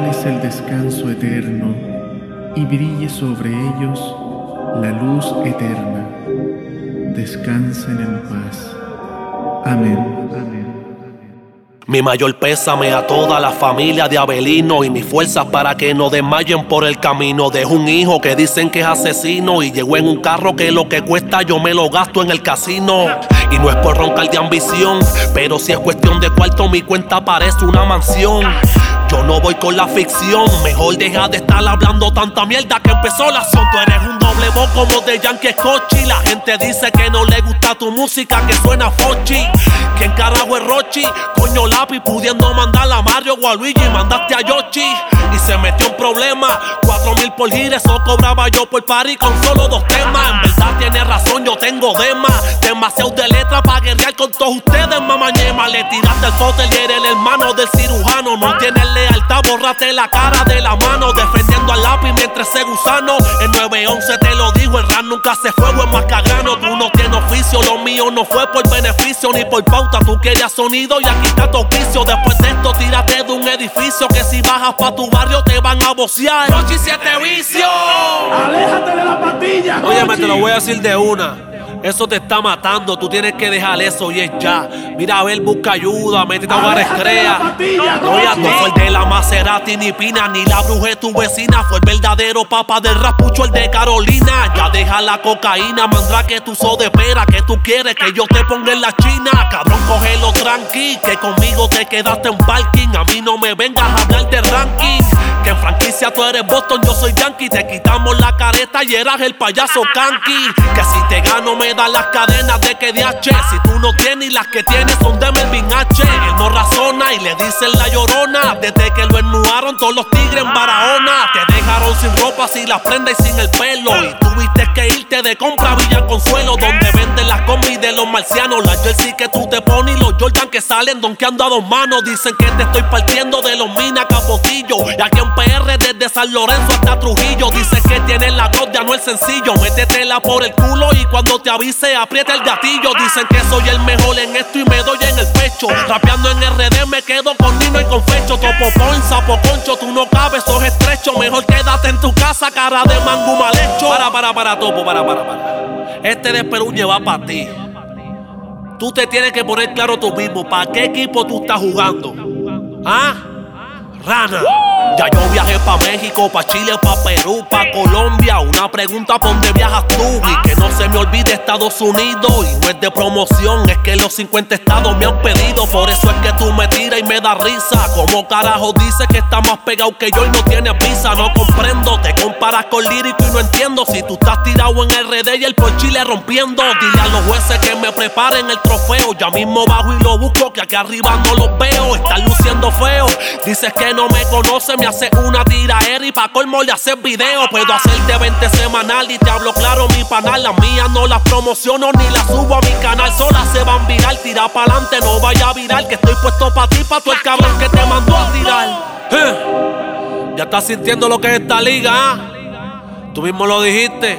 darles el descanso eterno y brille sobre ellos la luz eterna. Descansen en paz. Amén. Amén. Mi mayor pésame a toda la familia de Abelino y mis fuerzas para que no desmayen por el camino. Dejo un hijo que dicen que es asesino y llegó en un carro que lo que cuesta yo me lo gasto en el casino. Y no es por roncar de ambición, pero si es cuestión de cuarto mi cuenta parece una mansión. Yo no voy con la ficción, mejor deja de estar hablando tanta mierda que empezó la acción. Tú eres un doble voz como de Yankee Scotchy. La gente dice que no le gusta tu música, que suena fochi. ¿Quién carajo es Rochi? Coño lápiz pudiendo mandar a Mario o a Luigi, mandaste a Yoshi y se metió en problemas. 4,000 por gira, eso cobraba yo por party con solo 2 temas. En verdad tiene razón, yo tengo demasiado de letra para guerrear con todos ustedes, mamañema. Le tiraste el fotel y eres el hermano del cirujano. No tienes lealtad, bórrate la cara de la mano. Defendiendo al lápiz mientras ese gusano. El 911 te lo dijo, el rap nunca se fue, es más cagrano. Tú no tienes oficio, lo mío no fue por beneficio ni por pauta. Tú querías sonido y aquí está tu oficio. Después de esto tírate de un edificio, que si bajas pa' tu barrio te van a bocear. Rochi 7 vicios. Aléjate de la patilla, Rochi. Óyeme, te lo voy a decir de una. Eso te está matando, tú tienes que dejar eso y es ya. Mira, a ver, busca ayuda, métete a hogares crea. No, ya no fue el de la Maserati ni Pina, ni la bruja de tu vecina. Fue el verdadero papá del rapucho, el de Carolina. Ya deja la cocaína, mandra que tú sos de pera. Que tú quieres que yo te ponga en la china. Cabrón, cógelo tranqui, que conmigo te quedaste en parking. A mí no me vengas a hablar de ranking. Que en franquicia tú eres Boston, yo soy Yankee. Te quitamos la careta y eras el payaso Kanki. Que si te gano me da las cadenas de que DH. Si tú no tienes y las que tienes son de Melvin H. Él no razona y le dicen la llorona. Desde que lo ennuaron todos los tigres en Barahona. Te dejaron sin ropa, sin las prendas y sin el pelo. Y tuviste que irte de compra a Villa Consuelo, donde venden las combis de los marcianos. Las jersey que tú te pones y los Jordan que salen donkeando a 2 manos. Dicen que te estoy partiendo de los Mina Capotillo. Y aquí en PR desde San Lorenzo hasta Trujillo. Dicen que tienes la God de Anuel Sencillo. Métetela por el culo y cuando te avise aprieta el gatillo. Dicen que soy el mejor en esto y me doy en el pecho. Rapeando en RD me quedo con Nino y con Fecho. Topo Point, Sapo Concho, tú no cabes, sos estrecho. Mejor quédate en tu casa, cara de mango mal hecho. Para, Topo, para. Este de Peruñe va para ti. Tú te tienes que poner claro tú mismo, ¿para qué equipo tú estás jugando? ¿Ah? Rana. Ya yo viajé pa' México, pa' Chile, pa' Perú, pa' Colombia. Una pregunta, ¿pa' dónde viajas tú? Y que no se me olvide Estados Unidos. Y no es de promoción, es que los 50 estados me han pedido. Por eso es que tú me tiras y me da risa. ¿Cómo carajo dices que está más pegado que yo y no tienes visa? No comprendo, te comparas con lírico y no entiendo. Si tú estás tirado en RD y el por Chile rompiendo. Dile a los jueces que me preparen el trofeo. Ya mismo bajo y lo busco, que aquí arriba no los veo. Están luciendo feo, dices que no me conoce, me hace una tiraera y pa' colmo le haces video. Puedo hacerte 20 semanal y te hablo claro, mi panal. Las mías no las promociono ni las subo a mi canal. Solas se van viral, tira pa'lante, no vaya a virar. Que estoy puesto pa' ti, pa' tu el cabrón que te mandó a tirar. Ya estás sintiendo lo que es esta liga, ¿ah? Tú mismo lo dijiste.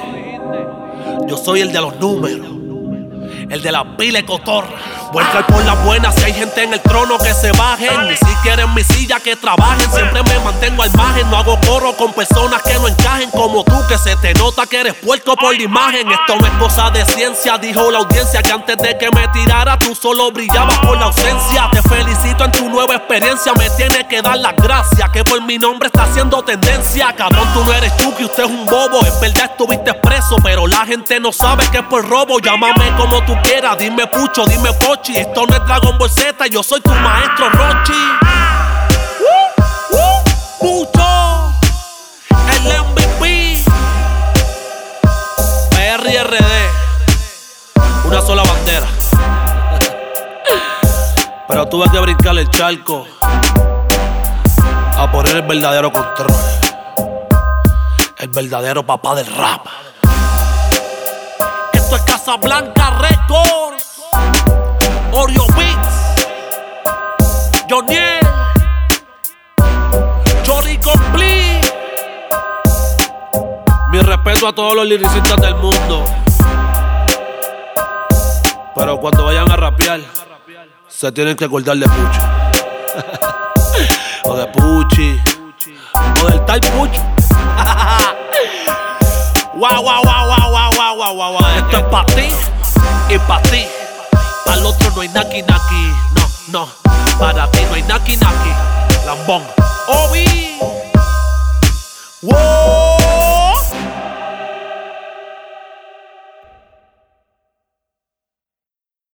Yo soy el de los números, el de la pila de cotorra. Voy a entrar por las buenas, si hay gente en el trono que se bajen. Ni siquiera en mi silla que trabajen. Siempre me mantengo al margen, no hago coro con personas que no encajen. Como tú, que se te nota que eres puerco por la imagen. Esto no es cosa de ciencia, dijo la audiencia. Que antes de que me tirara tú solo brillabas por la ausencia. Te felicito en tu nueva experiencia, me tienes que dar las gracias. Que por mi nombre está haciendo tendencia. Cabrón, tú no eres Chucky, usted es un bobo. En verdad estuviste preso, pero la gente no sabe que es por robo. Llámame como tú quieras, dime Pucho, dime Pochi. Esto no es Dragon Ball Z, yo soy tu maestro Rochi. Pucho, el MVP. PRRD, una sola bandera. Pero tuve que brincar el charco a poner el verdadero control. El verdadero papá del rap. Esto es Casablanca Records, Oreo Beats, Joniel, Jolly Complete. Mi respeto a todos los lyricistas del mundo. Pero cuando vayan a rapear, se tienen que acordar de Pucho. O de Puchi, está el pucho. Guau, guau, guau, guau, guau, guau, guau, guau. Esto es pa' ti y pa' ti. Para el otro no hay naki naki. No, no. Para ti no hay naki naki. Lambón. Obi. Wow.